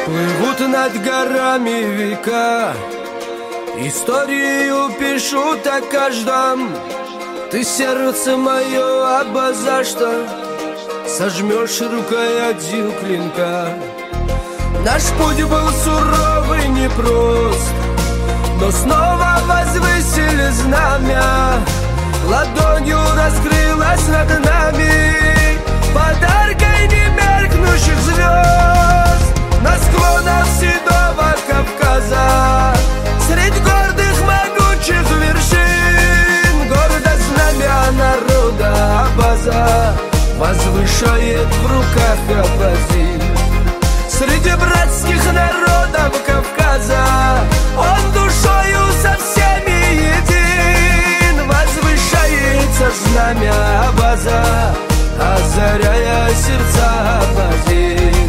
Плывут над горами века, историю пишут о каждом. Ты сердце мое обоза, что сожмешь рукоятью клинка. Наш путь был суровый, непрост, но снова возвысили знамя. Ладонью раскрылась над нами подаркой немеркнущих звезд. На склонах седого Кавказа, средь гордых могучих вершин, гордо знамя народа Абаза возвышает в руках абазин. Среди братских народов Кавказа он душою со всеми един. Возвышается знамя Абаза, озаряя сердца абазин.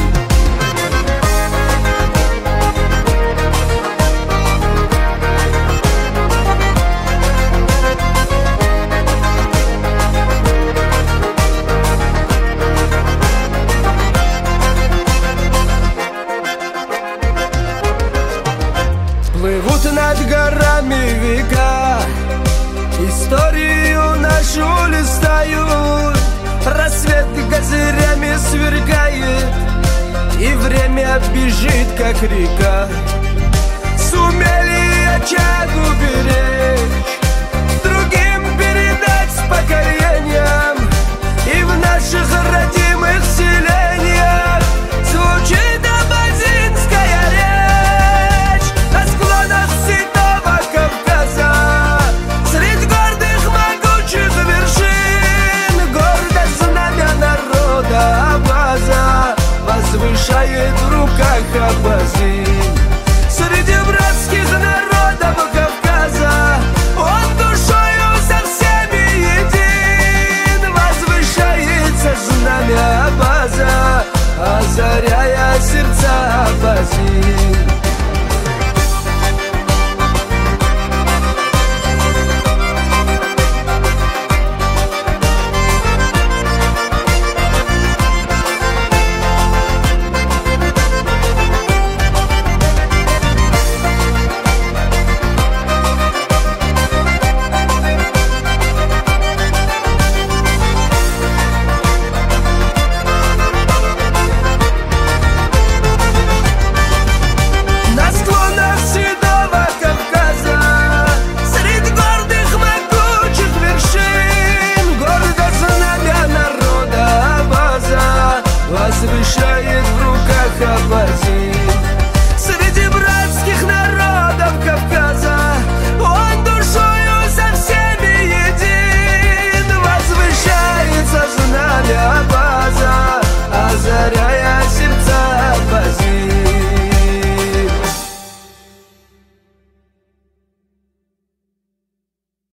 Плывут над горами века, историю нашу листают. Рассвет козырями сверкает, и время бежит, как река. Сумели очаг уберечь, другим передать с покорением, и в наших родимых селениях звучит абазинская речь. На склонах седого Кавказа, средь гордых могучих вершин, гордо знамя народа Абаза возвышает в руках абазин. Среди братских народов Кавказа он душою со всеми един. Возвышается знамя Абаза, озаряя сердца абазин.